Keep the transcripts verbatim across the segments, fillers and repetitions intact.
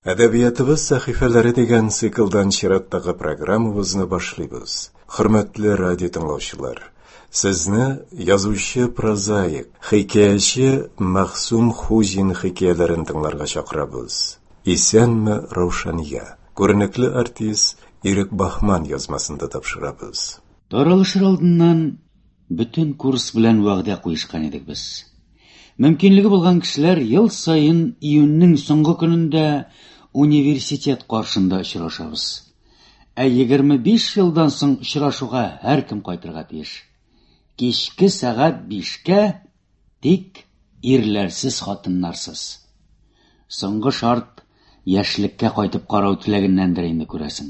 Әдәбиятыбыз сәхифәләре дигән циклдан чираттагы программабызны башлыйбыз. Хөрмәтле радио тыңлаучылар, сезне язучы прозаик, хикәяче Мәхсүм Хузин хикәяләрен тыңларга чакырабыз. Исәнме Раушания? Күренекле артист Ирек Бахман язмасында тапшырабыз. Таралышыр алдыннан бүтән курс белән вәгъдә куешкан идек без. Мөмкинлеге булган кешеләр ел сайын июньнең соңгы көнендә университет каршында очрашабыз. Ә егерме биш елдан соң очрашуга һәркем кайтырга тиеш. Кичке сәгать бишкә, тик ирләрсез, хатыннарсыз. Соңгы шарт яшьлеккә кайтып карау теләгеннәндер инде, күрәсең.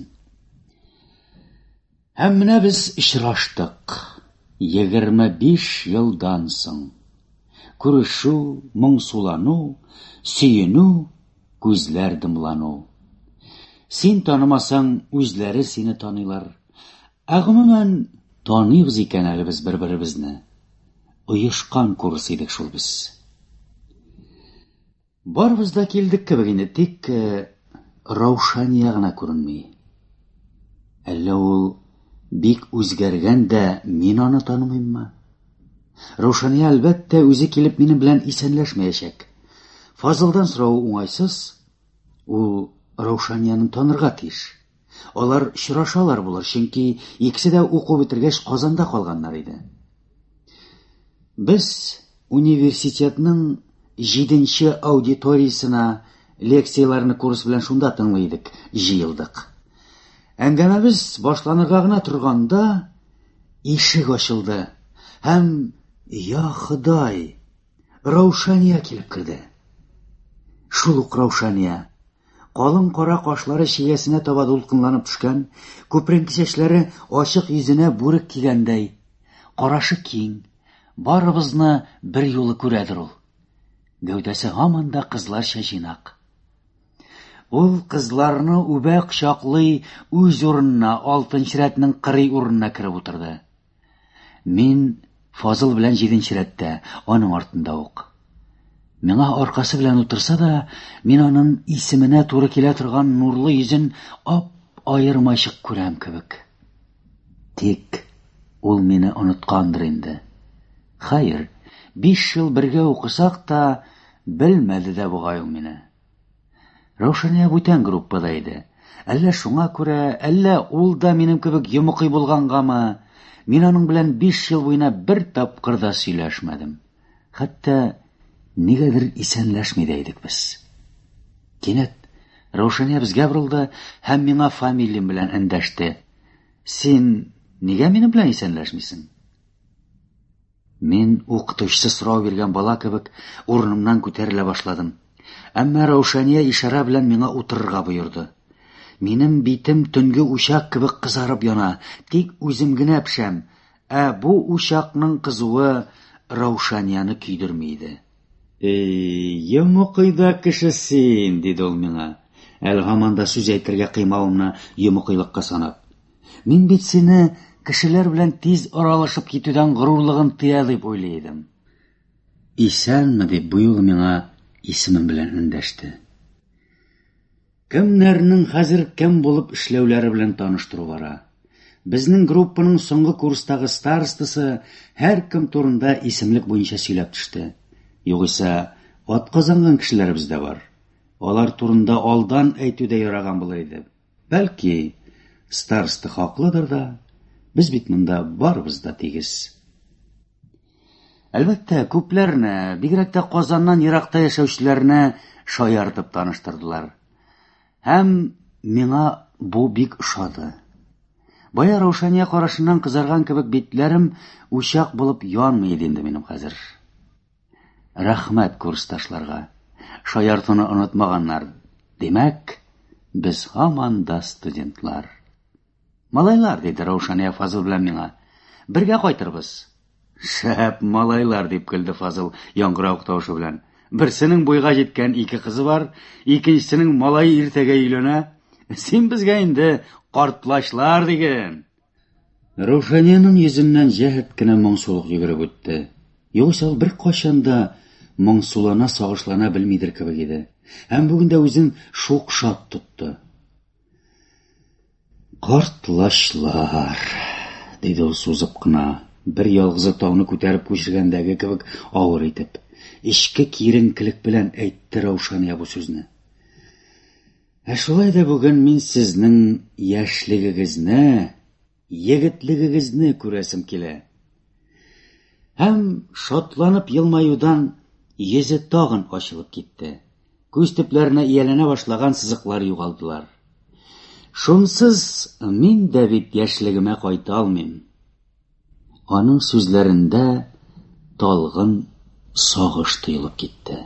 Һәм менә без очраштык. егерме биш елдан соң. Күрешү, моңсулану, сөенү, күзләр дымлану. Син танымасаң, үзләре сине таныйлар. Ә гомумән таныйбыз икән әле без бер-беребезне. Оешкан курс идек шул без. Барыбыз да килдек кебек инде, тик Раушания гына күренми. Әллә ул бик үзгәргән дә мин аны танымыйммы? Раушания әлбәттә үзе килеп минем белән исәнләшмәячәк. Фазылдан сорау уңайсыз. Ул Раушанияны танырга тиеш. Алар очрашалар булыр, чөнки икесе дә уку бетергәч Казанда калганнар иде. Без университетның җиденче аудиториясына лекцияларны курс белән шунда тыңлыйдык, җыелдык. Әңгәмәбез башланырга гына торганда ишек ачылды. Һәм я Ходай, Раушания килеп керде. Шул ук Раушания. Калын кара кашлары чигәсенә таба дулкынланып төшкән, күпренке чәчләре ачык йөзенә бүрек кигәндәй. Карашы киң, барыбызны бер юлы күрәдер ул. Гәүдәсе һаман да кызларча җыйнак. Ул кызларны үбә кочаклый, үз урынына, алтынчы рәтнең кырый урынына кереп утырды. Мин Фазыл белән җиденче рәттә, аның артында ук. Миңа аркасы белән утырса да, мин аның исеменә туры килә торган нурлы йөзен ап аермачык күрәм кебек. Тик ул мине оныткандыр инде. Хәер, биш ел бергә укысак та, белмәде дә бугай ул мине. Раушания бүтән группада иде. Әллә шуңа күрә, әллә ул да минем кебек йомыкый булгангамы, мин аның белән биш ел буена бер тапкыр да сөйләшмәдем. Хәтта нигәдер исәнләшми дә идек без. Кинәт Раушания безгә борылды һәм миңа фамилиям белән эндәште. Син нигә минем белән исәнләшмисең? Мин укытучысы сорау биргән бала кебек урынымнан күтәрелә башладым. Әмма Раушания ишара белән миңа утырырга боерды. Минем битем төнге учак кебек кызарып яна, тик үзем генә пешәм, ә бу учакның кызуы Раушанияны көйдерми иде. «Эй, йомыкыйда кеше син», диде ул миңа. Әле һаман да сүз әйтергә кыймавымны йомыкыйлыкка санап. Мин бит сине кешеләр белән тиз аралашып китүдән горурлыгын тыя дип уйлый идем. Исәнме дип бу юлы миңа исемем белән эндәште. Кемнәрнең хәзер кем булып эшләүләре белән таныштыру бара. Безнең группаның соңгы курстагы старостасы һәркем турында исемлек буенча сөйләп төште. Югыйсә, атказанган кешеләр бездә бар. Алар турында алдан әйтүдә яраган булыр иде. Бәлки, староста хаклыдыр да, без бит монда барыбыз да тигез. Әлбәттә, күпләрне, бигрәк тә Казаннан еракта яшәүчеләрне шаяртып таныштырдылар. Һәм миңа бу бик ошады. Бая Раушания карашыннан кызарган кебек битләрем учак булып янмый иде инде минем хәзер. Рәхмәт курсташларга. Шаяртуны онытмаганнар. Димәк, без һаман да студентлар. Малайлар, диде Раушания Фазыл белән миңа. Бергә кайтырбыз. Шәп малайлар, дип көлде Фазыл яңгырау тавышы белән. Берсенең буйга җиткән ике кызы бар, икенчесенең малай иртәгә өйләнә. Син безгә инде картлашлар диген. Раушанияның йөзеннән җәһәт кенә моңсулык йөгереп үтте. Югыйсә ул бер качан да моңсулана, сагышлана белмидер кебек иде. Һәм бүген дә үзен шук шат тотты. Картлашлар, диде ул сузып кына, бер ялгызы тауны күтәреп күчергәндәге кебек авыр итеп. Ичке киеренкелек белән әйтте Раушания бу сүзне. Ә шулай да бүген мин сезнең яшьлегегезне, егетлегегезне күрәсем килә. Һәм шатланып елмаюдан йөзе тагын ачылып китте. Күз төпләренә ияләнә башлаган сызыклар югалдылар. Шунсыз мин дә бит яшьлегемә кайта алмыйм. Аның сүзләрендә талгын сагыш тоелып китте.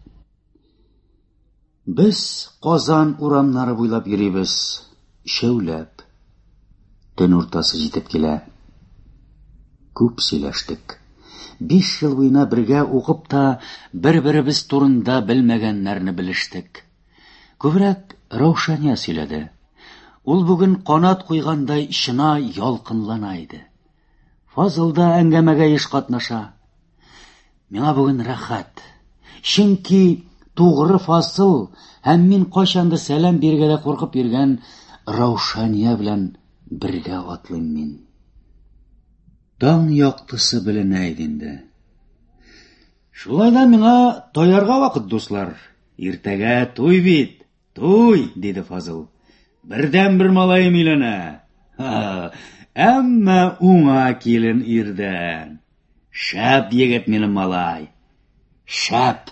Без Казан урамнары буйлап йөрибез, шәүләп. Төн уртасы җитеп килә. Күп сөйләштек. Биш ел буена бергә укып та бер-беребез турында белмәгәннәрне белештек. Күбрәк Раушания сөйләде. Ул бүген канат куйгандай чына ялкынлана иде. Фазыл да әңгәмәгә еш катнаша. Миңа бүген рәхәт. Чөнки тугры Фазыл һәм мин кайчанды сәлам биргә дә куркып йөргән Раушания белән бергә атлыйм мин. Таң яктысы беленә иде инде. Шулай да миңа таярга вакыт, дуслар. Иртәгә туй бит. Туй, диде Фазыл. Бердән бер малайым өйләнә. Әмма уңа килен ирдән. Шәп егет минем малай. Шәп.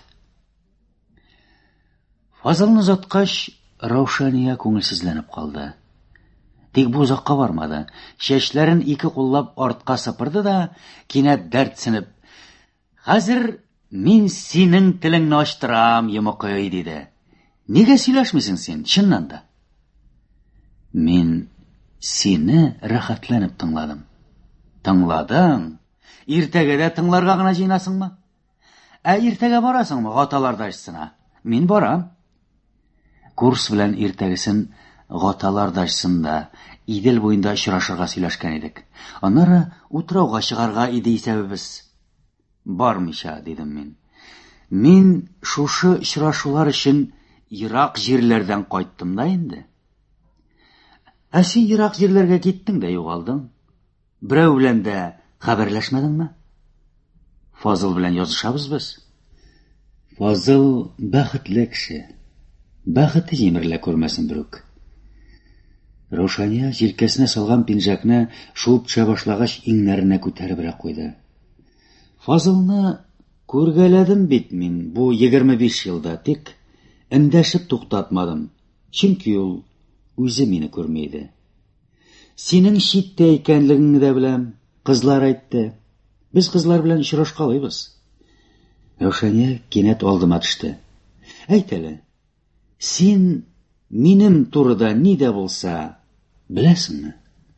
Фазылны озаткач, Раушания күңелсезләнеп калды. Тик бу озакка бармады. Чәчләрен ике куллап артка сыпырды да, кинәт дәртсенеп: "Хәзер мин синең телеңне ачтырам, йомыкый", диде. "Нигә сөйләшмисең син, чыннан да?" "Мин сине рәхәтләнеп тыңладым." "Тыңладың? Иртәгәдә тыңларга гына җыйнасыңмы? Ә иртәгә барасыңмы гаталар дашсына?" "Мин барам." Курс белән иртәгесен гаталар дашсында Идел буенда очрашырга сөйләшкән идек. Аннары утрауга чыгарга иде исәбебез. "Бармыйча", дидем мин. "Мин шушы очрашулар өчен ерак җирләрдән кайттым да инде." "Ә син ерак җирләргә киттең дә югалдың. Берәү белән дә хәбәрләшмәдеңме?" "Фазыл белән язышабыз без." "Фазыл бәхетле кеше. Бәхете җимерелә күрмәсен берүк." Раушания җилкәсенә салган пинжакны шуып төшә башлагач иңнәренә күтәребрәк куйды. "Фазылны күргәләдем бит мин бу егерме биш елда, тик эндәшеп туктатмадым, чөнки ул үзе мине күрмәйде. Синең читтә икәнлегеңне дә беләм, кызлар әйтте. Без кызлар белән очрашкалыйбыз." Раушания кинәт алдыма төште. "Әйт әле, син минем турыда ни дә булса беләсеңме?"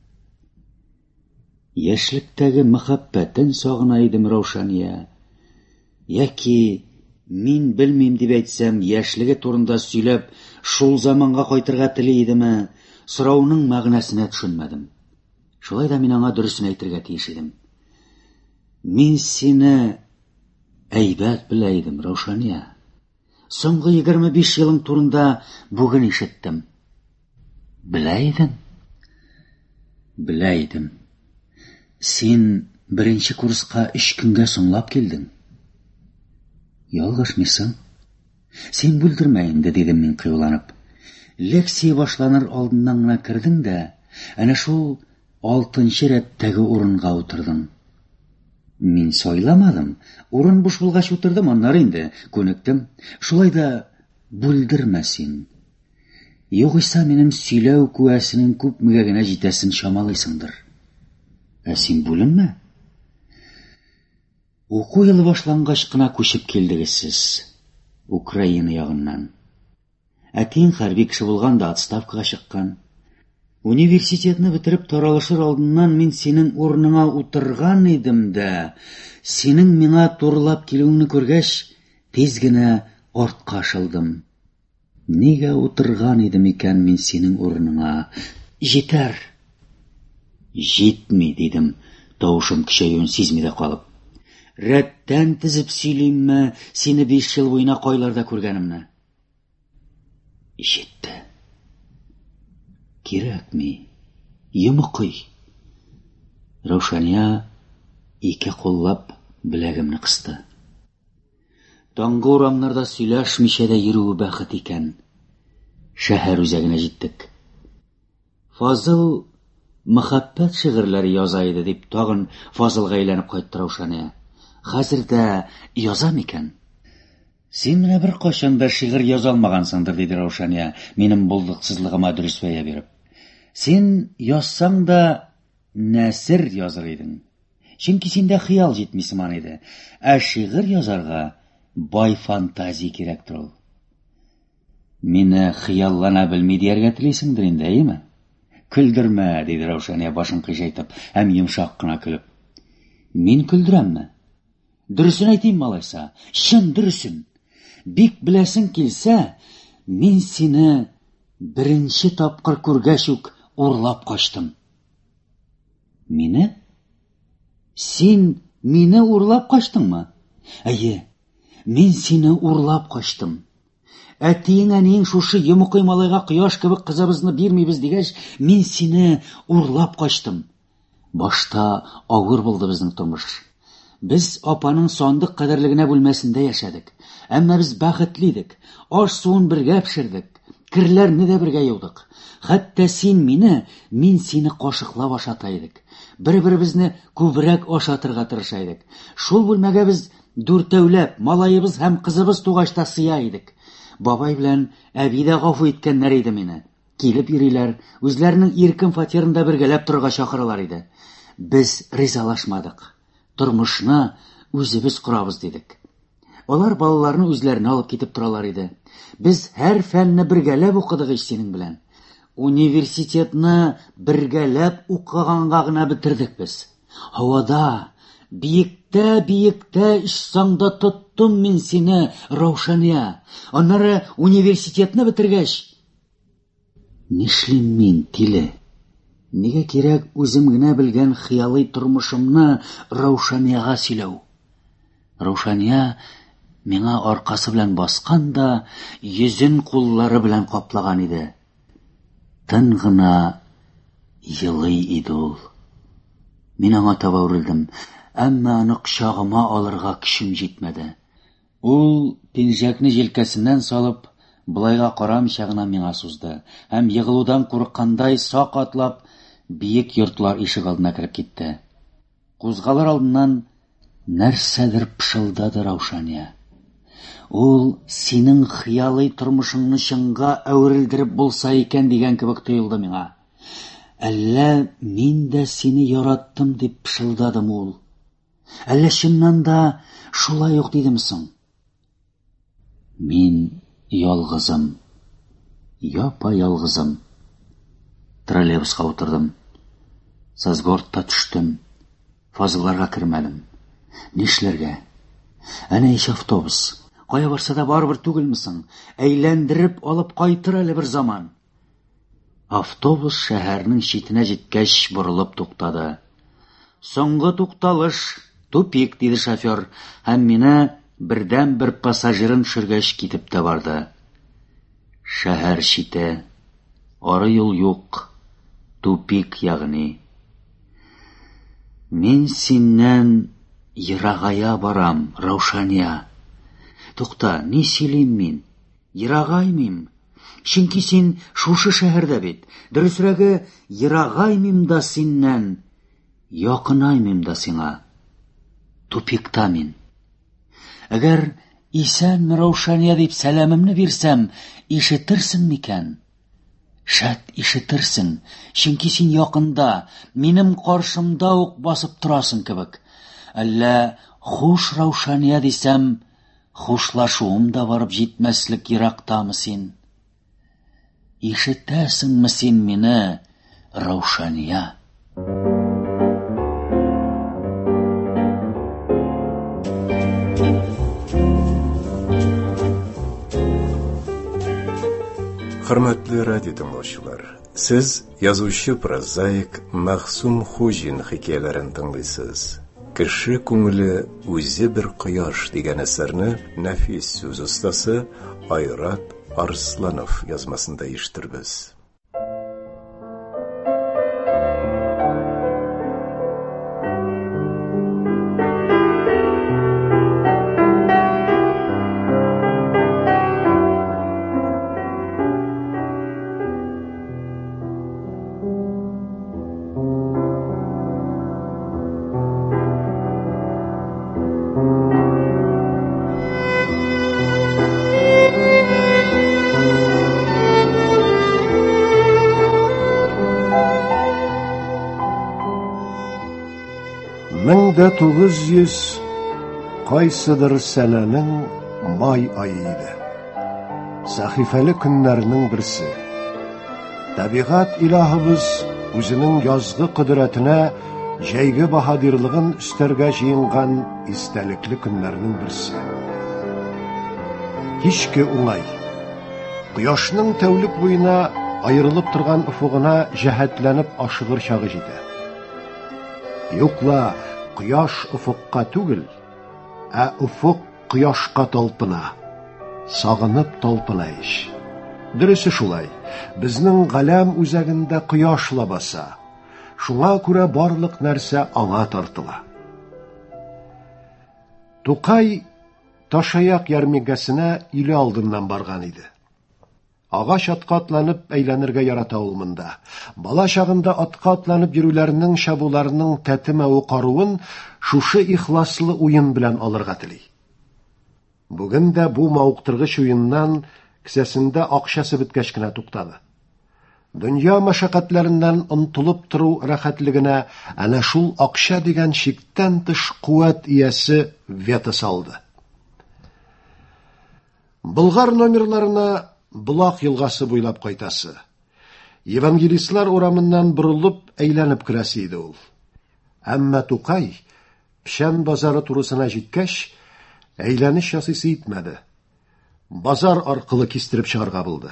Яшьлектәге мәхәббәтен сагына идем, Раушания. Яки мин белмим дип әйтсәм, яшьлеге турында сөйләп, шул заманга кайтырга тели идеме, сорауның мәгънәсенә төшенмәдем. Шулай да мин аңа дөресен әйтергә тиеш идем. "Мин сине әйбәт белә идем, Раушания. Соңгы егерме биш елың турында бүген ишеттем." "Белә идең?" "Белә идем. Син беренче курска өч көнгә соңлап килдең." "Ялгышмыйсың. Син бүлдермә инде", дидем мин кыюланып. "Лекция башланыр алдыннан гына кердең дә, әнә шул алтынчы рәттәге урынга утырдың." "Мин сайламадым. Урын буш булгач утырдым, аннары инде күнектем. Шулай да бүлдермә син. Югыйсә минем сөйләү куәсенең күпмегә генә җитәсен чамалыйсыңдыр. Ә син бүленмә. Уку елы башлангач кына күчеп килдегез сез, Украина ягыннан. Әтиң хәрби кеше булганда отставкага чыккан. Университетны бетереп таралышыр алдыннан мин синең урыныңа утырган идем дә, синең миңа турылап килүеңне күргәч, тиз генә артка шылдым. Нигә утырган идем икән мин синең урыныңа? Җитәр." "Җитми", дидем, тавышым көчәюен сизми дә калып. "Рәттән тезеп сөйлимме сине биш ел буена кайларда күргәнемне? Жетті. Кирәкми, йомыкый. Раушания ике куллап беләгемне кысты. Таңгы урамнарда сөйләшмичә дә йөрүе бәхет икән. Шәһәр үзәгенә җиттек. Фазыл мәхәббәт шигырьләре яза иде дип тагын Фазылга әйләнеп кайтты Раушания. Хәзер дә яза микән? Син менә бер кашан да шигырь яза алмагансыңдыр, диде Раушания, минем булдыксызлыгыма дөрес бәя биреп. Син язсаң да нәсер языр идең. Чөнки синдә хыял җитми сыман иде. Ә шигырь язарга бай фантазия кирәктер ул. Мине хыяллана белми дияргә телисеңдер инде, әйеме? Көлдермә, диде Раушания башын кыйшайтып, һәм йомшак кына көлеп. Мин көлдерәмме? Дөресен әйтим, малайса, чын дөресен. Бик беләсең килсә, мин сине беренче тапкыр күргәч үк урлап качтым. Мине? Син мине урлап качтыңмы? Әйе, мин сине урлап качтым. Әтиең әниең шушы йомыкый малайга кояш кебек кызыбызны бирмибез дигәч, мин сине урлап качтым. Башта авыр булды безнең тормыш. Без апаның сандык кадерлегенә бүлмәсендә яшәдек. Әмма без бәхетле идек. Аш суын бергә пешердек. Кирләрне дә бергә юдык. Хәтта син мине, мин сине кашыклап ашата идек. Бер-беребезне күбрәк ашатырга тырыша идек. Шул бүлмәгә без дүртәүләп, малаебыз һәм кызыбыз тугачта сыя идек. Бабай белән әби дә гафу иткәннәр иде мине. Килеп йөриләр, үзләренең иркен фатирында бергәләп торырга чакыралар иде. Без ризалашмадык. Тормышны үзебез корабыз дидек. Алар балаларны үзләренә алып китеп торалар иде. Без һәр фәнне бергәләп укыдык ич синең белән. Университетны бергәләп укыганга гына бетердек без. Һавада, биектә, биектә ишсаңда тоттым мин сине, Раушания. Аннары университетны бетергәч, нишлим мин, тиле? Нигә кирәк үзем генә белгән хыялый тормышымны Раушанияга сөйләү? Раушания миңа аркасы белән баскан да, йөзен куллары белән каплаган иде. Тын гына йылый иде ул. Мин аңа таба үрелдем, әмма аны кочагыма алырга көчем җитмәде. Ул пинжәкне җилкәсеннән салып, былайга карамыйча гына миңа сузды, һәм егылудан курыккандай сак атлап, биек йортлар ишек алдына кереп китте. Кузгалар алдыннан нәрсәдер пышылдады Раушания. Ул синең хыялый тормышыңны чынга әверелдереп булса икән дигән кебек тоелды миңа. Әллә мин дә сине яраттым дип пышылдадым ул. Әллә чыннан да шулай ук дидем соң? Мин ялгызым. Япа ялгызым. Троллейбуска утырдым. Сазгортта төштем. Фазылларга кермәдем. Нишләргә? Әнә иш автобус. Кая барса да барыбер түгелмисең? Әйләндереп алып кайтыр әле бер заман. Автобус шәһәрнең читенә җиткәч борылып туктады. Соңгы тукталыш, тупик, диде шофер, һәм мине бердән бер пассажирын төшергәч китеп тә барды. Шәһәр чите, ары юл юк, тупик ягъни. Мин синнән ерагая барам, Раушания. Тукта, ни сөйлим мин? Ерагаймыйм. Чөнки син шушы шәһәрдә бит. Дөресрәге, ерагаймыйм да синнән, якынаймыйм да сиңа. Тупикта мин. Әгәр исән Раушания дип сәламымны бирсәм, ишетерсең микән? Шәт ишетерсең, чөнки син якында, минем каршымда ук басып торасың кебек. Әллә хуш Раушания дисәм, хушлашуым да барып җитмәслек ерактамы син? Ишетәсеңме син мине, Раушания? Хөрмәтле радио тыңлаучылар, сез язучы прозаик Мәхсүм Хуҗин хикәяләрен тыңлыйсыз. Кеше күңеле үзе бер кояш дигән әсәрне нәфис сүз остасы Айрат Арсланов язмасында ишеттербез. мең дә тугыз йөз кайсыдыр сәнәнең май айы иде. Сәхифәле көннәрнең берсе. Табигать илаһыбыз үзенең язгы кудрәтенә җәйге баһадирлыгын үстәргә җыенган истәлекле көннәрнең берсе. Һичке уңай. Кояшның тәүлек буена аерылып торган уфугына җәһәтләнеп ашыгыр чагы җитә. Юкла, кояш уфукка түгел, ә уфук кояшка талпына, сагынып талпына ич. Дөресе шулай, безнең галәм үзәгендә кояш лабаса, шуңа күрә барлык нәрсә аңа тартыла. Тукай Ташаяк ярминкәсенә иле алдыннан барган иде. Агач атка атланып әйләнергә ярата ул монда. Бала чагында атка атланып йөрүләрнең, чабуларның тәтемәү каруын шушы ихласлы уен белән алырга тели. Бүген дә бу мауктыргыч уеннан кесәсендә акчасы беткәч кенә туктады. Дөнья мәшәкатьләреннән онтылып тору рәхәтлегенә әнә шул акча дигән чиктән тыш куәт иясе вета салды. Болгар номерларына Булак елгасы буйлап кайтасы. Евангелистлар урамыннан борылып әйләнеп керәсе иде ул. Әмма Тукай пишән базары турысына җиткәч, әйләнеш ясыйсы итмәде. Базар аркылы кистереп чыгарга булды.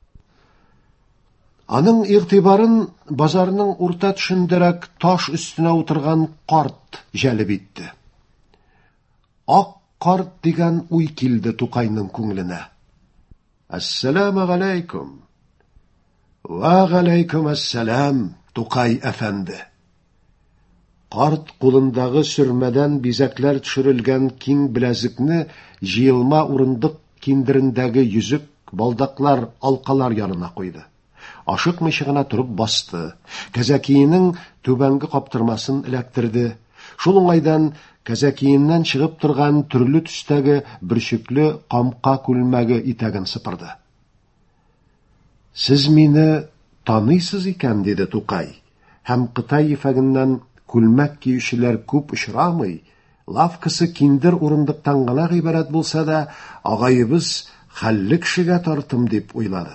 Аның игътибарын базарның урта төшендәрәк таш өстенә утырган карт җәлеп итте. Ак карт дигән уй килде Тукайның күңеленә. Ассаламу галейкум. Ва галейкум ассалам, Тукай әфәнде. Карт кулындагы сөрмәдән бизәкләр төшерелгән киң беләзекне җыелма урындык киндерендәге йөзек, балдаклар, алкалар янына куйды. Ашыкмыйча гына турып басты. Кәзәкиенең түбәнге каптырмасын эләктерде. Шул уңайдан кәзәкиеннән чыгып торган төрле төстәге бөрчекле камка күлмәге итәген сыпырды. Сез мине таныйсыз икән, диде Тукай. Һәм Кытай ефәгеннән күлмәк киючеләр күп очрамый. Лавкасы киндер урындыктан гына гыйбарәт булса да, агайыбыз хәлле кешегә тартым дип уйлады.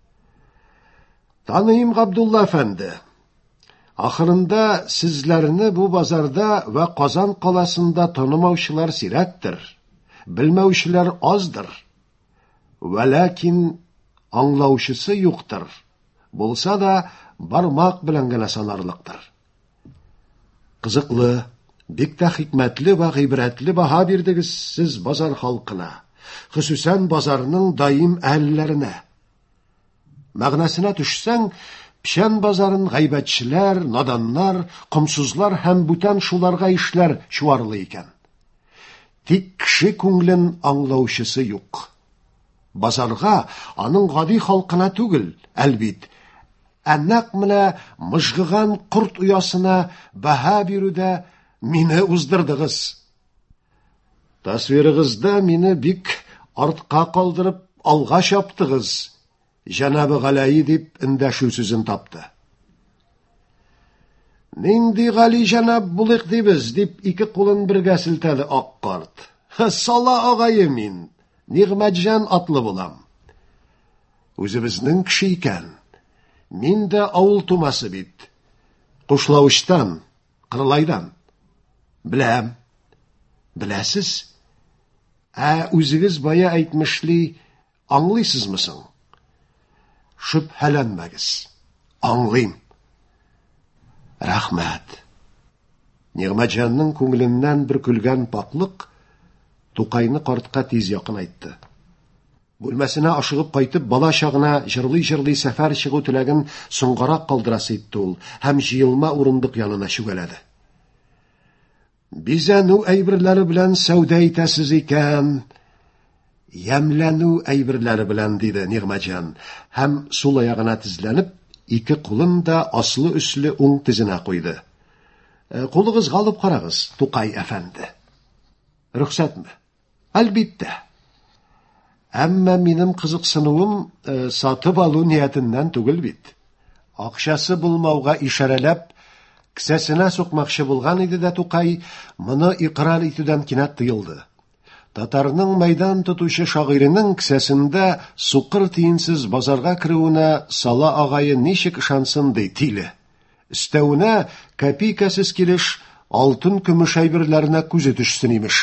Таныйм, Габдулла әфәнде. Ахырында sizләрне бу базарда ва Казан каласында танымаучылар сирәктер, белмәүчеләр аздыр. Вәләкин аңлаучысы юктыр. Булса да бармак белән генә санарлыктыр. Кызыклы, бик тә хикмәтле ва гыйбрәтле баһа бирдегез сез базар халкына, хусусан базарның даим әһелләренә. Мәгънәсенә төшсәң, пишән базарын гайбәтчеләр, наданнар, комсызлар һәм бүтән шуларга эшләр чуарлы икән. Тик кеше күңелен аңлаучысы юк. Базарга аның гади халкына түгел, әлбит, әнәк менә мыжгыган курт уясына баһа бирүдә мине уздырдыгыз. Тасвирыгызда мине бик артка калдырып алга чаптыгыз. Җанабы Галәи дип эндәшү сүзен тапты. Нинди Гали җанаб булык дибез, дип ике кулын бергә селтәде ак карт. Сала агае мин, Нигъмәтҗан атлы булам. Үзебезнең кеше икән. Мин дә авыл тумасы бит. Кушлавычтан, Кырлайдан. Беләм. Беләсез? Ә үзегез бая әйтмешли, аңлыйсызмы соң? Шөбһәләнмәгез. Аңлыйм. Рәхмәт. Нигъмәтҗанның күңеленнән бер көлгән паклык Тукайны картка тиз якын айтты. Бүлмәсенә ашыгып кайтып, бала чагына җырлый-җырлый сәфәр чыгу теләген соңгарак калдырасы итте ул, һәм җыелма урындык янына чүгәләде. Бизәнү әйберләре белән сәүдә итәсез икән, ямләнү әйберләре белән, диде Нигъмәтҗан, һәм сул аягына тезләнеп, ике кулын да аслы-өсле уң тезенә куйды. Кулыгызга алып карагыз, Тукай әфәнде. Рөхсәтме? Әлбиттә. Әмма минем кызыксынуым э, сатып алу ниятеннән түгел бит. Акчасы булмауга ишарәләп, кесәсенә сукмакчы булган иде дә Тукай, моны икрар итүдән кинәт тыелды. Татарның мәйдан тотучы шагыйренең кесәсендә сукыр тиенсез базарга кируенә Сала агае ничек ышансын ди тиле. Өстәвенә копейкасыз килеш алтын көмеш әйберләренә күзе төшсен имеш.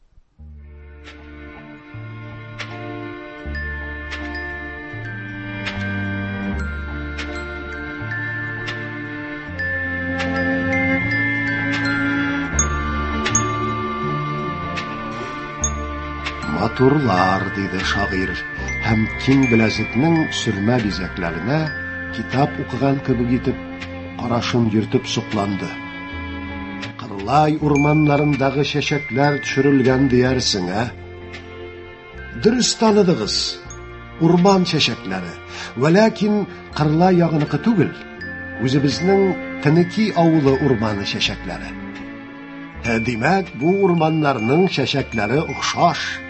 Матурлар, диде шагыйрь, һәм киң беләзекнең сөрмә бизәкләренә китап укыган кебек итеп карашын йөртеп сукланды. Кырлай урманнарындагы чәчәкләр төшерелгән диярсең, ә? Дөрес таныдыгыз, урман чәчәкләре, вәләкин Кырлай ягыныкы түгел, үзебезнең Тенеки авылы урманы чәчәкләре. Димәк, бу урманнарның чәчәкләре охшаш.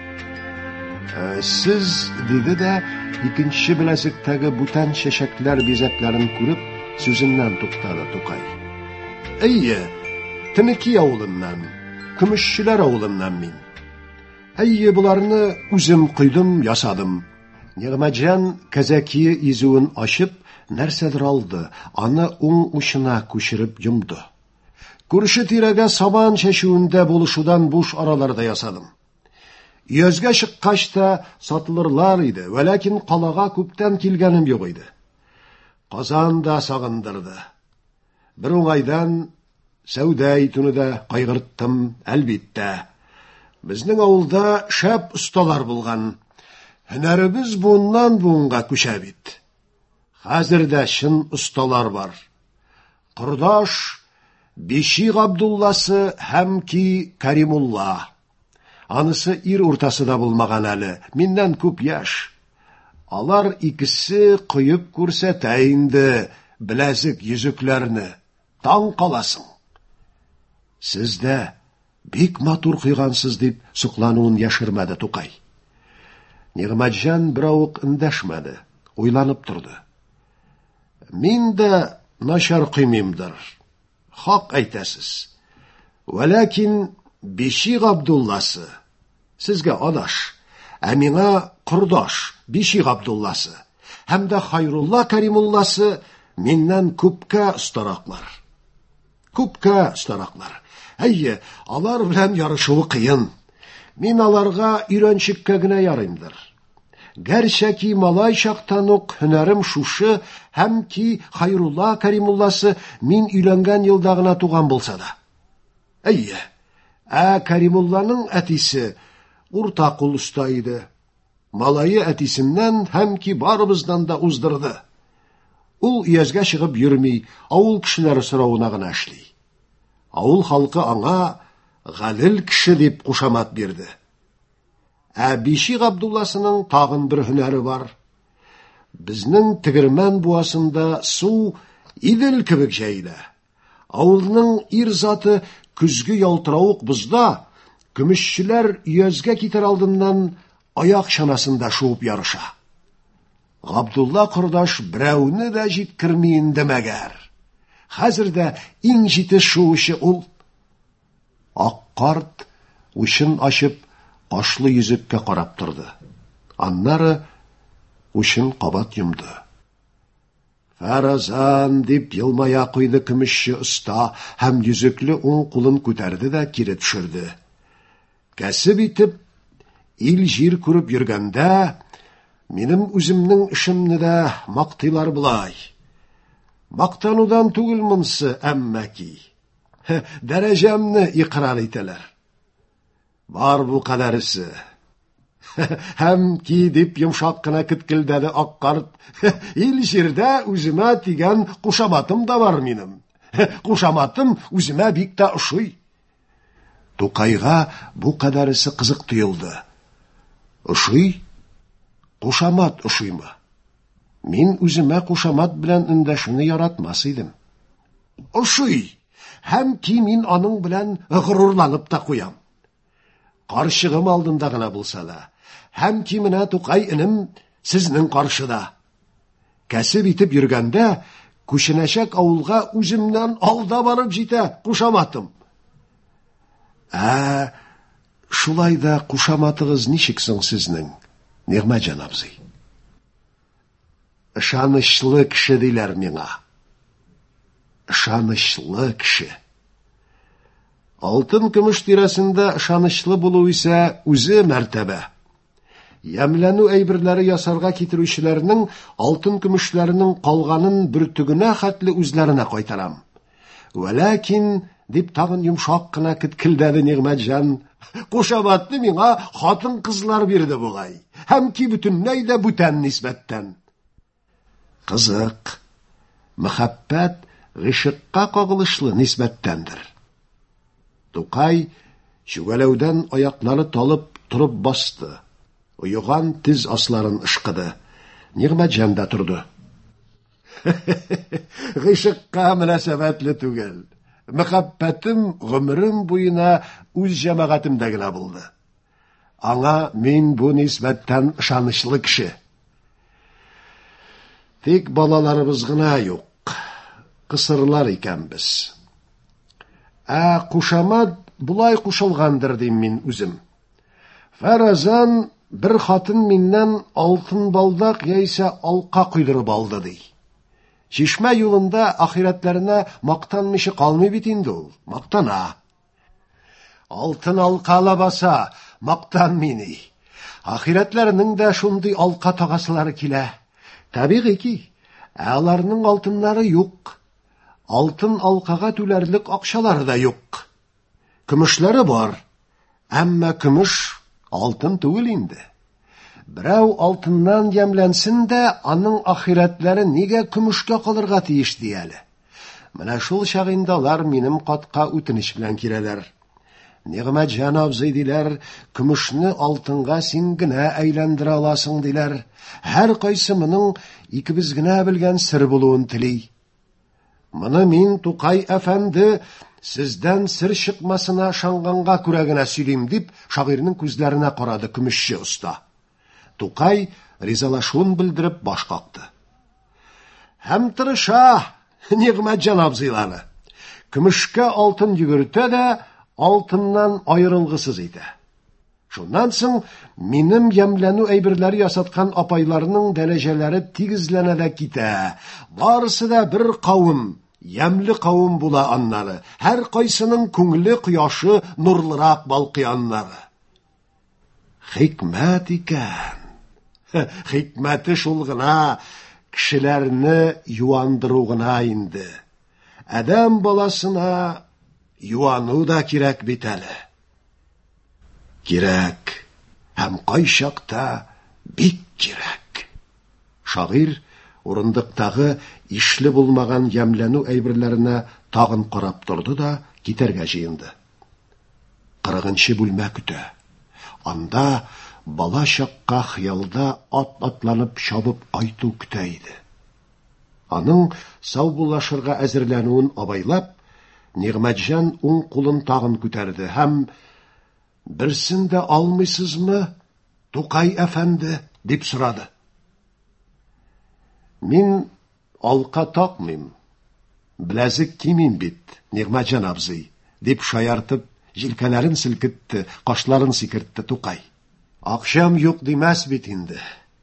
Сез, диде дә, икенче беләзектәге бүтән чәчәкләр бизәкләрен күреп, сүзеннән туктады Тукай. Әйе, Тенеки авылыннан, Көмешчеләр авылыннан мин. Әйе, буларны үзем куйдым, ясадым. Нигъмәтҗан кәзәкие изүен ачып, нәрсәдер алды, аны уң учына күчереп йомды. Күрше тирәгә сабан чәчүендә булышудан буш араларда ясадым. Йөзгә чыккач та сатылырлар иде, вәләкин калага күптән килгәнем юк иде. Казан да сагындырды. Бер уңайдан сәүдә итүне дә кайгырттым, әлбиттә. Безнең авылда шәп осталар булган. Һөнәребез буыннан буынга күчә бит. Хәзер дә шын осталар бар. Кордаш Биши Габдулласы һәм ки Каримулла. Анысы ир уртасыда булмаган әле, миннән күп яш. Алар икесе куеп күрсәтә инде беләзек йөзекләрне. Таң каласың. Сез дә бик матур кыйгансыз, дип суклануын яшермәде Тукай. Нигъмәтҗан беравык эндәшмәде, уйланып торды. Мин дә начар кыймыймдыр. Хак әйтәсез. Вәләкин Биши Габдулласы сезгә адаш, ә миңа кордаш Биши Габдулласы һәм дә Хайрулла Каримулласы миннән күпкә остараклар. Күпкә остараклар. Әйе, алар белән ярышуы кыен. Мин аларга өйрәнчеккә генә ярыймдыр. Гәрчә ки малай чактан ук һөнәрем шушы, һәм ки Хайрулла Каримулласы мин өйләнгән елда гына туган булса да. Әйе, ә Каримулланың әтисе урта кул оста иде. Малайы әтисеннән һәм ки барыбыздан да уздырды. Ул өязгә чыгып йөрми, авыл кешеләре соравына гына эшли. Авыл халкы аңа Галил кеше дип кушамат бирде. Ә Биши Габдулласының тагын бер һөнәре бар. Безнең тегермән буасында су идел кебек җәйлә. Авылның ир заты күзге ялтырауык бозда, көмешчеләр өязгә китер алдыннан аяк чанасында шуып ярыша. Габдулла кордаш берәүне дә җиткерми инде мәгәр. Хәзер дә иң җитез шуучы ул. Ак карт учын ачып кашлы йөзеккә карап торды. Аннары учын кабат йомды. Фаразан дип елмая куйды көмешче оста һәм йөзекле уң кулын күтәрде дә кире төшерде. Кәсеп итеп ил җир күреп йөргәндә, минем үземнең эшемне дә мактыйлар булай. Мактанудан түгел монсы, әмма ки дәрәҗәмне икрар итәләр. Бар бу кадәресе. Һәм ки дип йомшак кына киткелдәде ак карт. Ил җирдә үземә тигән кушаматым да бар минем. Кушаматым үземә бик тә ошый. Тукайга бу кадәресе кызык тоелды. Ошый? Кушамат ошыймы? Мин үземә кушамат белән өндәшүне яратмас идем. Ошый! Һәм ки мин аның белән горурланып та куям. Каршыгым алдында гына булса да, һәм ки менә Тукай энем сезнең каршыда. Кәсеп итеп йөргәндә, күченәчәк авылга үземнән алда барып җитә кушаматым. Ә, шулай да кушаматыгыз ничек соң сезнең, Нигъмәтҗан абзый? Ышанычлы кеше диләр миңа. Ышанычлы кеше. Алтын көмеш тирәсендә ышанычлы булу исә үзе мәртәбә. Ямләнү әйберләре ясарга китерүчеләрнең алтын көмешләренең калганын бөртегенә хәтле үзләренә кайтарам. Вәләкин дип тагын йомшак кына киткелдәде Нигъмәтҗан. Кушаматны миңа хатын-кызлар бирде бугай. Һәм ки бөтенләй дә бүтән нисбәттән. Кызык. Мәхәббәт гыйшыкка кагылышлы нисбәттәндер. Тукай чүгәләүдән аяклары талып турып басты. Уйган тиз асларын ышкыды. Нигъмәтҗан да турды. Гыйшыкка мөнәсәбәтле түгел. Мәхәббәтем гомерем буена үз җәмәгатемдә генә булды. Аңа мин бу нисбәттән ышанычлы кеше. Тик балаларыбыз гына юк. Кысырлар икәнбез. Ә кушамат булай кушылгандыр дим мин үзем. Фаразан бер хатын миннән алтын балдак яисә алка куйдырып алды ди. Чишмә юлында ахирәтләренә мактанмыйча калмый бит инде ул. Мактана. Алтын алка лабаса мактанмый. Ахирәтләренең дә шундый алка тагасылары килә. Табигый ки, аларның алтыннары юк. Алтын алкага түләрлек акчалары да юк. Көмешләре бар. Әмма көмеш алтын түгел инде. Берәү алтыннан ямләнсен дә, аның ахирәтләре нигә көмешкә калырга тиеш ди әле. Менә шул чагындалар минем катка үтенеч белән киләләр. Нигъмәтҗан абзый диләр, көмешне алтынга син генә әйләндерә аласың диләр. Һәр кайсы моның икебез генә белгән сер булуын тели. Моны мин Тукай әфәнде сездән сер чыкмасына шанганга күрә генә сөйлим дип, шагыйрьнең күзләренә карады көмешче уста. Тукай ризалашуын белдереп баш какты. Һәм тырыша, Нигъмәтҗан абзыйлары. Көмешкә алтын йөгертә дә, алтыннан айырылгысыз итә. Шуннан соң минем ямләнү әйберләре ясаткан апайларның дәрәҗәләре тигезләнә дә китә. Барысы да бер кавым, ямлы кавым була аннары. Һәр кайсының күңеле кояшы нурлырак балкый аннары. Хикмәт икән. Хикмәте шул гына, кешеләрне юандыру гына инде. Адәм баласына юану да кирәк бит әле. Кирәк, һәм кайчакта бик кирәк. Шагыйрь урындыктагы ишле булмаган ямләнү әйберләренә тагын карап торды да китәргә җыенды. Кырыгынчы бүлмә көтә. Анда бала чакка хыялда ат-атланып чабып айту көтә иде. Аның сау булашырга әзерләнүен абайлап, Нигъмәтҗан уң кулын тагын күтәрде һәм «Берсен дә алмыйсызмы, Тукай әфәнде?» дип сорады. Мин алка такмыйм, беләзек кимим бит, Нигъмәтҗан абзый, дип шаяртып, җилкәләрен селкетте, кашларын сикертте Тукай. Акчам юк димәс бит инде.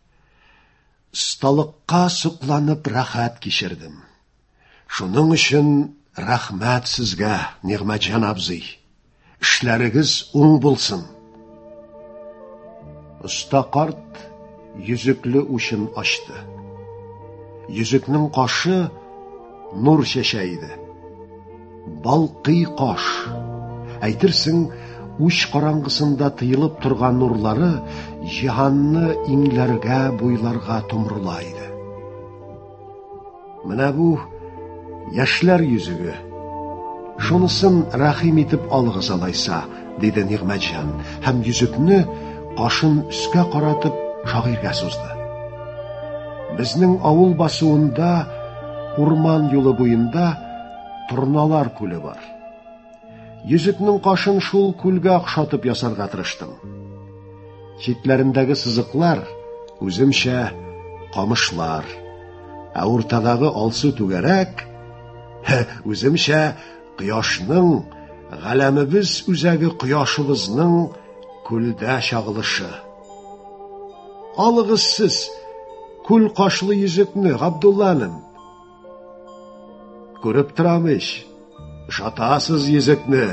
Сталыкка сукланып рәхәт кичердем. Шуның өчен рәхмәт сезгә, Нигъмәтҗан абзый. Эшләрегез уң булсын. Оста карт йөзекле учын ачты. Йөзекнең кашы нур чәчә иде. Балкый каш. Әйтерсең, уч караңгысында тыелып торган нурлары җиһанны иңләргә, буйларга томрылайды. Менә бу яшьләр йөзеге. Шунысын рәхим итеп алыгыз алайса, диде Нигъмәтҗан, һәм йөзекне кашын өскә каратып шагыйрьгә сузды. Безнең авыл басуында, урман юлы буенда Торналар күле бар. Йөзекнең кашын шул күлгә охшатып ясарга тырыштым. Читләрендәге сызыклар үземчә камышлар, ә уртадагы алсу түгәрәк үземчә кояшның, галәмебез үзәге кояшыбызның күлдә чагылышы. Алыгыз сез күл кашлы йөзекне, Габдулланым. Күреп торамыш, шатасыз йөзекне.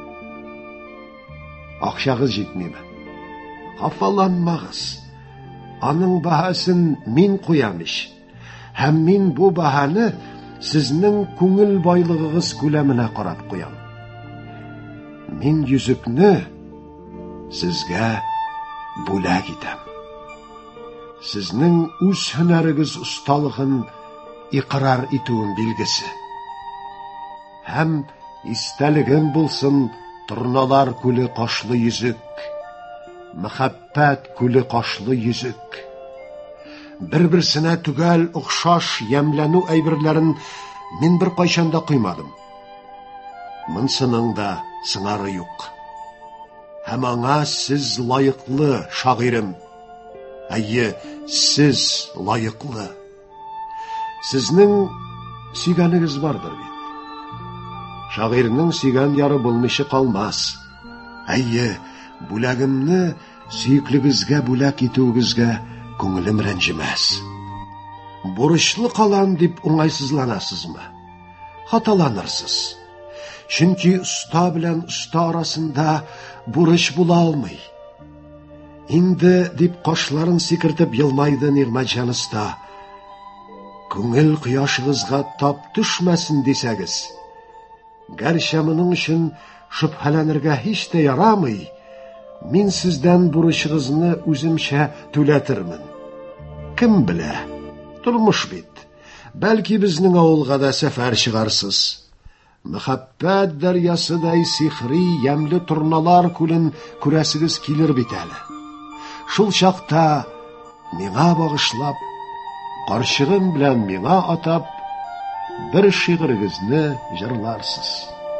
Акчагыз җитмиме? Хафаланмагыз. Аның баһасын мин куямыш. Һәм мин бу баһаны сезнең күңел байлыгыгыз күләменә карап куям. Мин йөзекне сезгә бүләк итәм. Сезнең үз һөнәрегез усталыгын иqrar итүем билгесе. Һәм истәлегем булсын Торналар күле кашлы йөзек, мәхәббәт күле кашлы йөзек. Бер-берсенә түгәл охшаш ямлану әйберләрен мин бер кайчанда куймадым. Монсының да сыңары юк. Һәм аңа сез лайыклы, шагыйрем. Әйе, сез лайыклы. Сезнең сөйгәнегез бардыр бит. Шагыйрьнең сөйгән яры булмыйча калмас. Әйе, бүләгемне сөйклегезгә бүләк итүегезгә күңелем рәнҗемәс. Бурычлы калам дип уңайсызланасызмы? Хаталанырсыз. Чөнки уста белән уста арасында бурыч була алмый. Инде дип кашларын сикертеп елмайды Нигъмәтҗан уста. Күңел кояшыгызга тап төшмәсен дисәгез, гәрчә моның өчен шөбһәләнергә һич тә ярамый, мин сездән бурычыгызны үземчә түләтермен. Кем белә? Тормыш бит. Бәлки безнең авылга да сәфәр чыгарсыз. Мәхәббәт дәрьясыдай сихри ямлы Торналар күлен күрәсегез килер бит әле. Шул чакта миңа багышлап, карчыгым белән миңа атап, бер шигырегезне җырларсыз.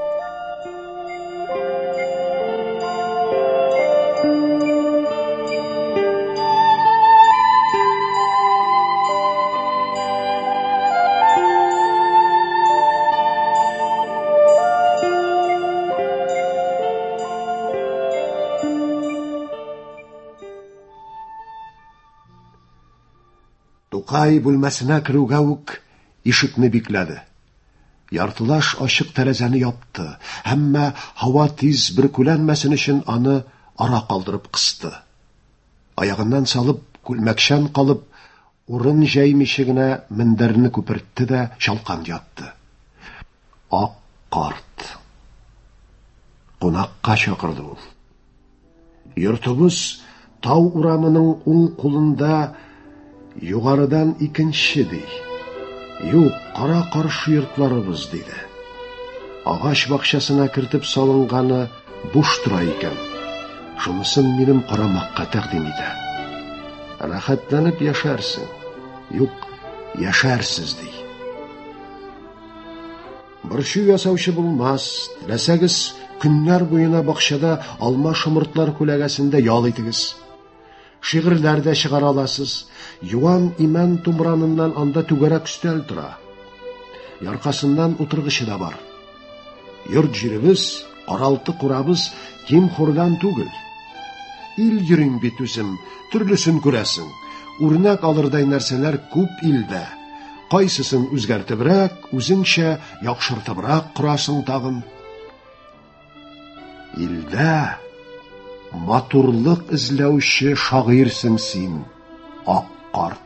Тукай бүлмәсенә керүгә үк ишекне бикләде. Яртылаш ачык тәрәзәне япты, һәммә һава тиз бөркүләнмәсен өчен аны ара калдырып кысты. Аягыннан салып, күлмәкчән калып, урын җәймичә генә мендәрне күпертте дә чалкан ятты. Ак карт. Кунакка чакырды ул. Йортыбыз тау урамының уң кулында югарыдан икенче ди. Юк, кара каршы йортларыбыз диде. Агач бакчасына кертеп салынганы буш тора икән. Шунысын минем карамакка тәкъдим итә. Рәхәтләнеп яшәрсең. Юк, яшәрсез ди. Борчу ясаучы булмас. Теләсәгез, көннәр буена бакчада алма шомыртлар күләгәсендә ял итегез. Шигырьләр дә чыгара аласыз. Юан имән тумраныннан анда түгәрәк өстәл тора. Яркасыннан утыргычы да бар. Йорт җиребез, каралты курабыз ким хурдан түгел. Ил йөрин бит үзем, төрлесен күрәсең. Үрнәк алырдай нәрсәләр күп илдә. Кайсысын үзгәртебрәк, үзеңчә яхшыртыбрак корасың тагын. Илдә матурлык эзләүче шагыйрьсең син, ак карт.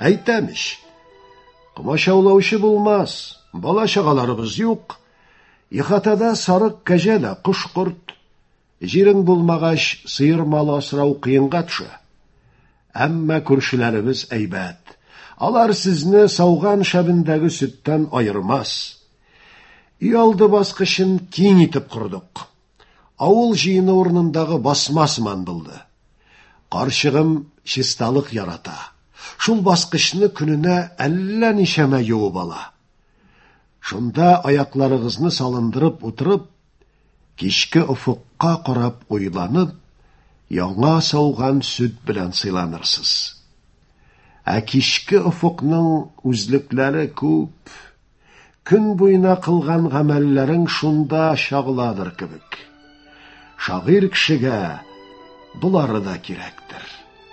Әйтәмеш, комачаулаушы булмас, бала шагаларыбыз юк. Ихатада сарык кәҗәлә, кош-корт, җирен булмагач, сыер малы асрау кыенга төшә. Әмма күршеләребез әйбәт. Алар сезне сауган шәбендәге сөттән айырмас. Үй алды баскычын киң итеп кордык. Авыл җыены урынындагы басмасман булды. Карчыгым чисталык ярата. Шул баскычны күненә әллә нишәмә юып ала. Шунда аякларыгызны салындырып утырып, кичке офыкка карап уйланып, яңа сауган сөт белән сыйланырсыз. Ә кичке офыкның үзлекләре күп. Көн буена кылган гамәлләрең шунда шагыладыр кебек. Шагыйрь кешегә булары да кирәктер.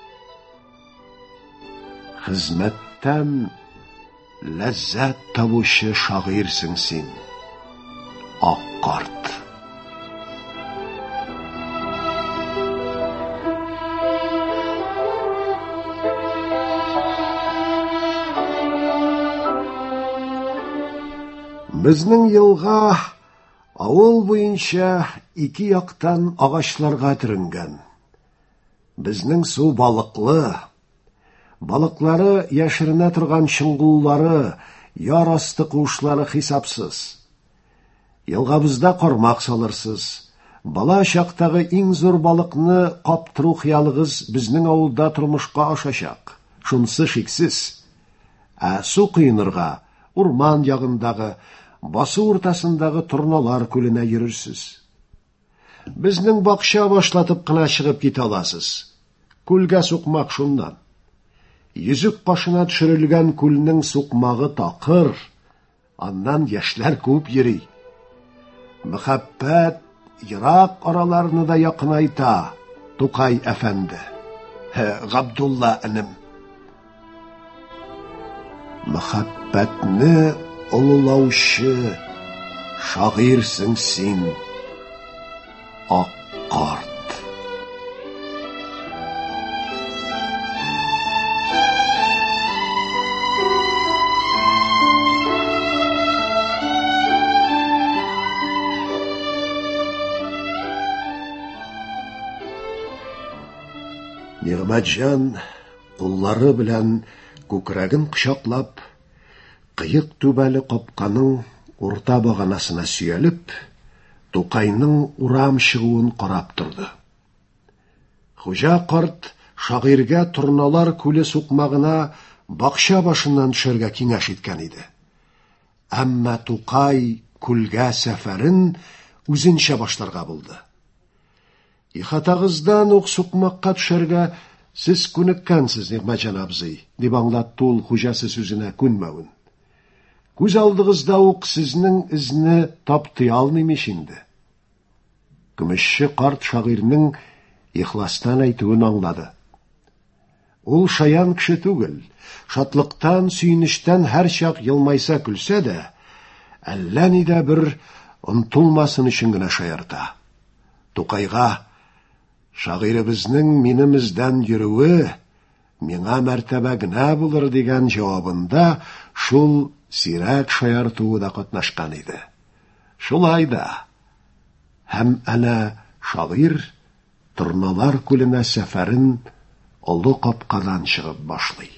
Хезмәттән ләззәт табучы шагыйрьсең син, ак карт. Безнең елга авыл буенча ике яктан агачларга төренгән. Безнең су балыклы. Балыклары яшеренә торган чыңгуллары, яр асты куышлары хисапсыз. Елгабызда кармак салырсыз. Бала чактагы иң зур балыкны каптыру хыялыгыз безнең авылда тормышка ашачак. Шунсы шиксез. Ә су кыйнырга, урман ягындагы, басы уртасындагы торналар күленә йөрерсез. Безнең бакча башлатып кына чыгып китә аласыз. Күлгә сукмак шуннан. Йөзүк башына төшерелгән күлнең сукмагы такыр, аннан яшьләр күп йөри. Мәхәббәт ерак араларны да якынайта, Тукай әфәнде. Габдулла энем. Мәхәббәтне олылаучы шагыйрьсең син, ак карт. Нигъмәтҗан куллары белән күкрәген кочаклап, кыек түбәле капканың урта баганасына сөялеп, Тукайның урам чыгуын карап торды. Хуҗа карт шагыйрьгә торналар күле сукмагына бакча башыннан төшәргә киңәш иткән иде. Әмма Тукай күлгә сәфәрен үзенчә башларга булды. Ихатагыздан ук сукмакка төшәргә сез күнеккәнсез, Нигъмәтҗан абзый, дип аңлатты ул хуҗасы сүзенә күнмәвен. Күз алдыгызда ук сезнең изне тапты алмыйм инде. Көмешче карт шагыйрьнең ихластан әйтүен аңлады. Ул шаян кеше түгел, шатлыктан, сөйнештән һәр чак елмайса көлсә дә, әллә нидә бер онтылмасын өчен генә шаярта. Тукайга шагыйребезнең минемездән йөрүе миңа мәртәбә генә булыр дигән җавабында шул сирәк шаяртуы да катнашкан иде. Шулай да, һәм әнә шагыйрь торналар күленә сәфәрен олы капкадан чыгып башлый.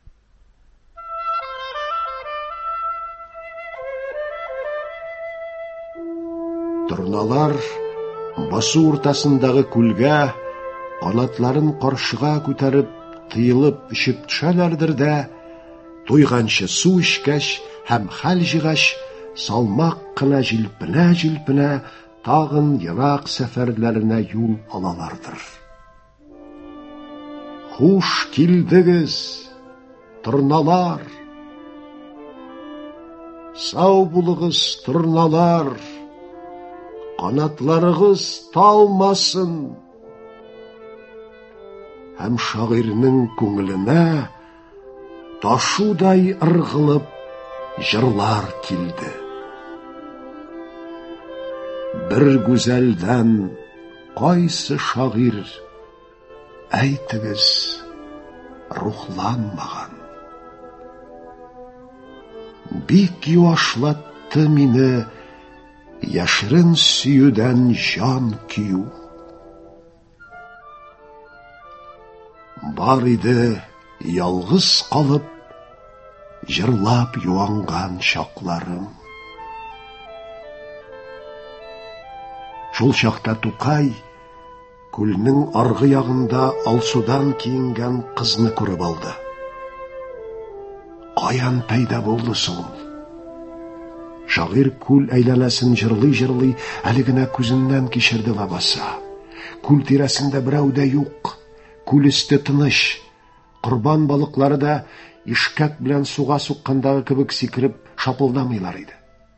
Торналар басы уртасындагы күлгә канатларын каршыга күтәреп, тыелып ишеп төшәләрдер дә, туйганчы су эчкәч һәм хәл җыгач, салмак кына җилпенә-җилпенә тагын ерак сәфәрләренә юл алалардыр. Хуш килдегез, торналар! Сау булыгыз, торналар! Канатларыгыз талмасын! Һәм шагыйрьнең күңеленә ташудай ыргылып җырлар килде. Бер гүзәлдән кайсы шагыйрь, әйтегез, рухланмаган. бик юашлатты мине яшерен сөюдән жан кию. Бар иде ялгыз калып, җырлап юанган чакларым. Шул чакта Тукай күлнең аргы ягында алсудан киенгән кызны күреп алды. Каян пайда булды соң? Шагыйрь күл әйләнәсен җырлый-җырлый әле генә күзеннән кичерде лабаса. Күл тирәсендә берәү дә юк. Күл өсте тыныч. Корбан балыклары да ишкәк белән суга суккандагы кебек сикереп шапылдамыйлар иде.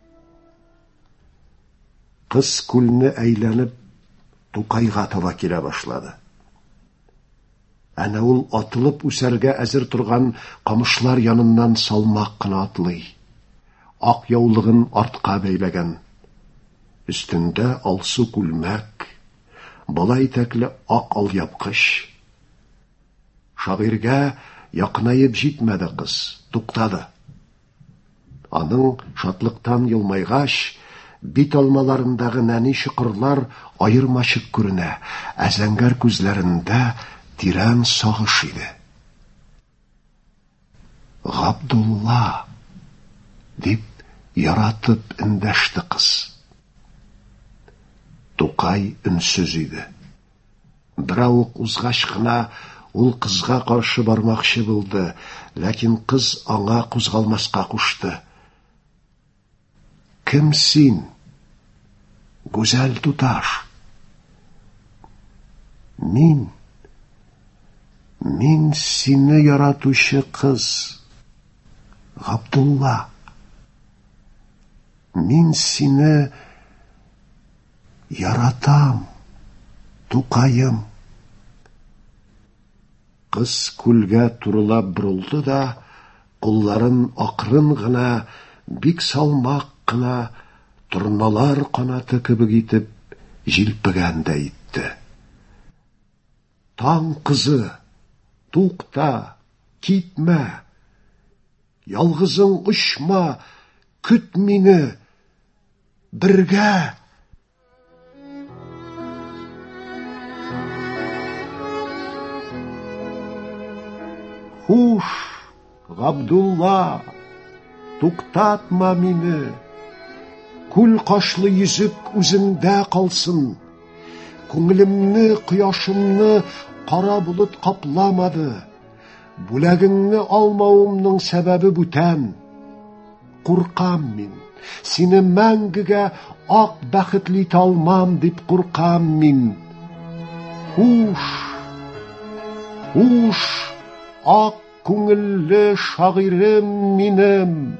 Кыз күлне әйләнеп Тукайга таба килә башлады. Әнә ул атылып үсәргә әзер торган камышлар яныннан салмак кына атлый. Ак яулыгын артка бәйләгән. Өстендә алсу күлмәк, бала итәкле ак алъяпкыч. Шагыйрьгә якынайып җитмәде кыз, туктады. Аның шатлыктан елмайгач, бит алмаларындагы нәни чокырлар аермачык күренә, ә зәңгәр күзләрендә тирән сагыш иде. Габдулла дип яратып эндәште кыз. Тукай өнсез иде. Берәү узгач кына ул кызга каршы бармакчы булды, ләкин кыз аңа кузгалмаска кушты. Кем син? Гүзәл туташ. Мин Мин сине яратучы кыз. Габдулла. Мин сине яратам, Тукайым. Кыз күлгә турылап борылды да, кулларын акрын гына, бик салмак кына, торналар канаты кебек итеп җилпегәндә итте. Таң кызы, тукта, китмә, ялгызың очма, көт мине, бергә. Хуш, Габдулла, туктатма мине. Күл кашлы йөзек үзеңдә калсын. Күңелемне, кояшымны кара булыт капламады. Бүләгеңне алмавымның сәбәбе бүтән. Куркам мин. Сине мәңгегә ак бәхетле итә алмам дип куркам мин. Хуш, хуш, ак күңелле шагыйрем минем.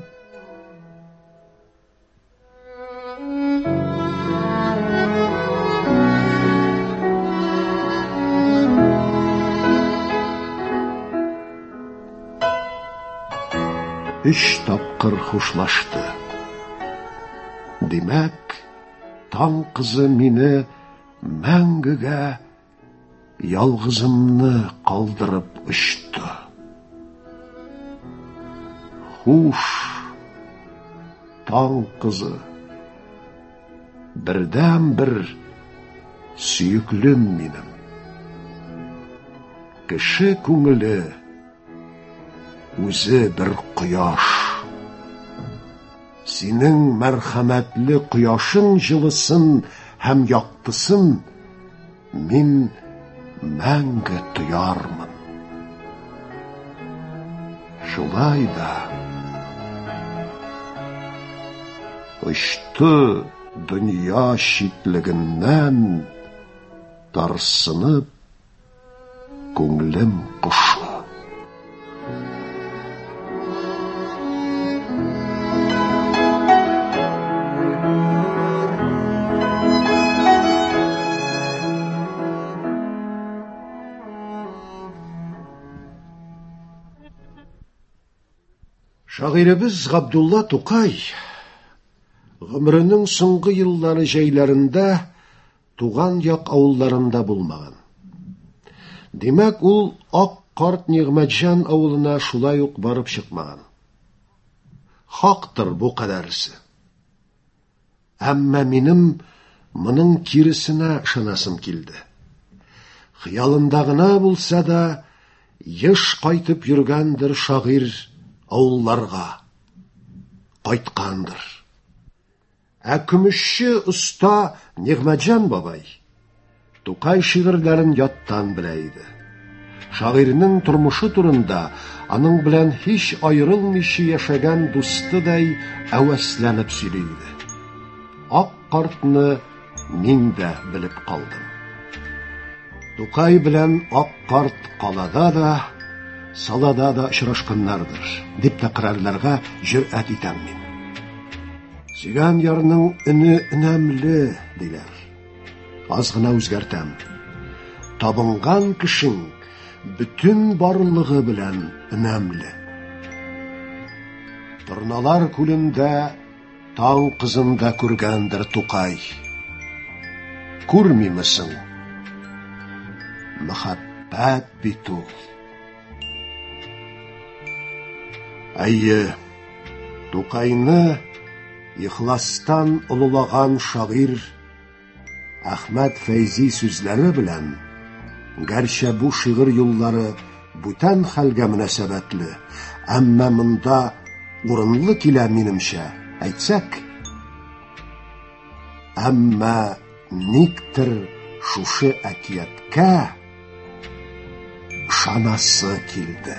Үч тапкыр хушлашты. Димәк, таң кызы мине мәңгегә ялгызымны калдырып очты. Хуш, таң кызы, бердән бер сөеклем минем. Кеше күңеле үзе бер кояш. Синең мәрхәмәтле кояшың җылысын һәм яктысын мин мәңге тоярмын. Шулай да очты дөнья читлегеннән тарсынып күңлем кошы. Шагыйребез Габдулла Тукай гомеренең соңгы еллары җәйләрендә туган як авылларында булмаган. Димәк, ул ак карт Нигъмәтҗан авылына шулай ук барып чыкмаган. Хактыр бу кадәрсе. Әмма минем моның киресенә ышанасым килде. Хыялындагына булса да, еш кайтып йөргәндер шагыйрь авылларга. Кайткандыр. Ә көмешче оста Нигъмәтҗан бабай Тукай шигырьләрен яттан белә иде. Шагыйрьнең тормышы турында аның белән һич аерылмыйча яшәгән дустыдай әвәсләнеп сөйли иде. Ак картны мин дә белеп калдым. Тукай белән ак карт калада да, салада да очрашканнардыр, дип тәкърарларга җөрьәт итәм мин. Сөйгән ярның өне өнәмле диләр. Аз гына үзгәртәм. Табынган кешең bütün барлыгы белән өнәмле. Торналар күлендә таң кызында күргәндер Тукай. Күрмимесең? Мәхәббәт бит ул. Әйе, Тукайны ихластан олулаган шагыйрь Әхмәт Фәйзи сүзләре белән, гәрчә бу шигырь юллары бүтән хәлгә мөнәсәбәтле, әмма монда урынлы килә минемчә, әйтсәк. Әмма никтер шушы әкияткә ышанасы килде.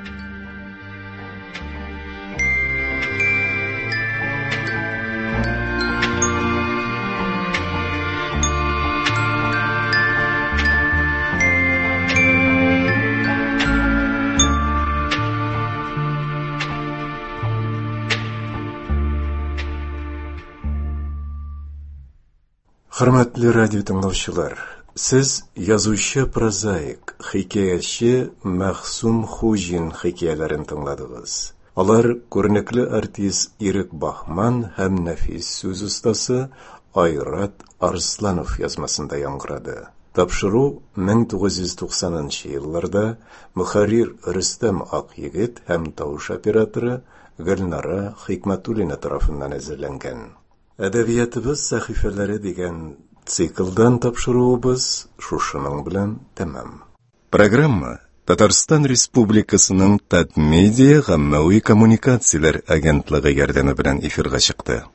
Хөрмәтле радио тыңлаучылар, сез язучы прозаик, хикаячы Мәхсүм Хуҗин хикаяларын тыңладыгыз. Алар күренекле артист Ирек Бахман һәм нәфис сүз устасы Айрат Арсланов язмасында яңгырады. Тапшыру мең тугыз йөз туксанынчы елларда мөхәррир Рөстәм Акъегет һәм тавыш операторы Гөлнара Хикмәтуллина тарафыннан әзерләнгән. Әдәбиятыбыз сәхифәләре дигән циклдан тапшыруыбыз шушының белән тәмам. Программа Татарстан Республикасының Татмедиа гаммәви коммуникацияләр агентлыгы ярдәме белән эфирга чыкты.